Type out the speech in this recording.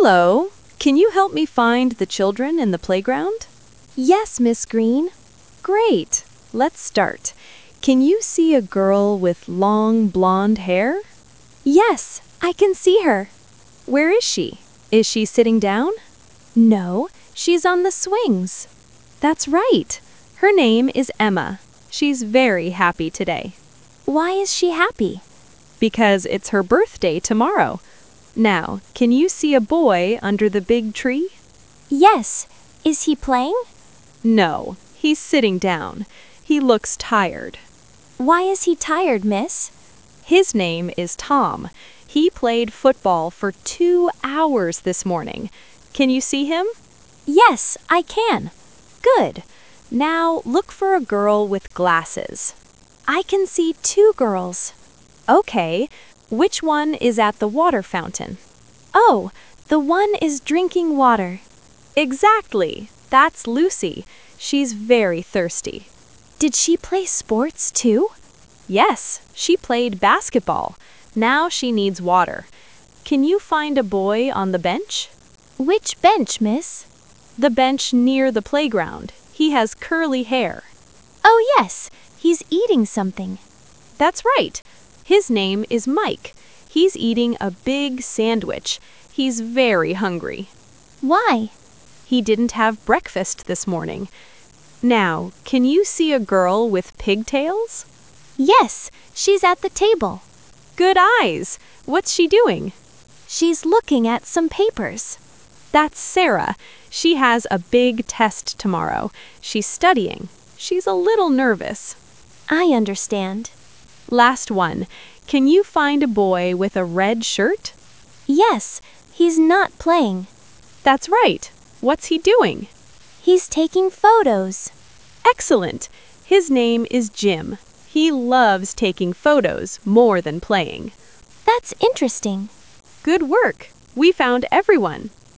Hello. Can you help me find the children in the playground? Yes, Miss Green. Great. Let's start. Can you see a girl with long blonde hair? Yes, I can see her. Where is she? Is she sitting down? No, she's on the swings. That's right. Her name is Emma. She's very happy today. Why is she happy? Because it's her birthday tomorrow. Now, can you see a boy under the big tree? Yes. Is he playing? No, he's sitting down. He looks tired. Why is he tired, miss? His name is Tom. He played football for 2 hours this morning. Can you see him? Yes, I can. Good. Now look for a girl with glasses. I can see 2 girls. Okay, which one is at the water fountain? Oh, the one is drinking water. Exactly. That's Lucy. She's very thirsty. Did she play sports too? Yes, she played basketball. Now she needs water. Can you find a boy on the bench? Which bench, miss? The bench near the playground. He has curly hair. Oh, yes, he's eating something. That's right. His name is Mike. He's eating a big sandwich. He's very hungry. Why? He didn't have breakfast this morning. Now, can you see a girl with pigtails? Yes, she's at the table. Good eyes. What's she doing? She's looking at some papers. That's Sarah. She has a big test tomorrow. She's studying. She's a little nervous. I understand. Last one. Can you find a boy with a red shirt? Yes, he's not playing. That's right. What's he doing? He's taking photos. Excellent. His name is Jim. He loves taking photos more than playing. That's interesting. Good work. We found everyone.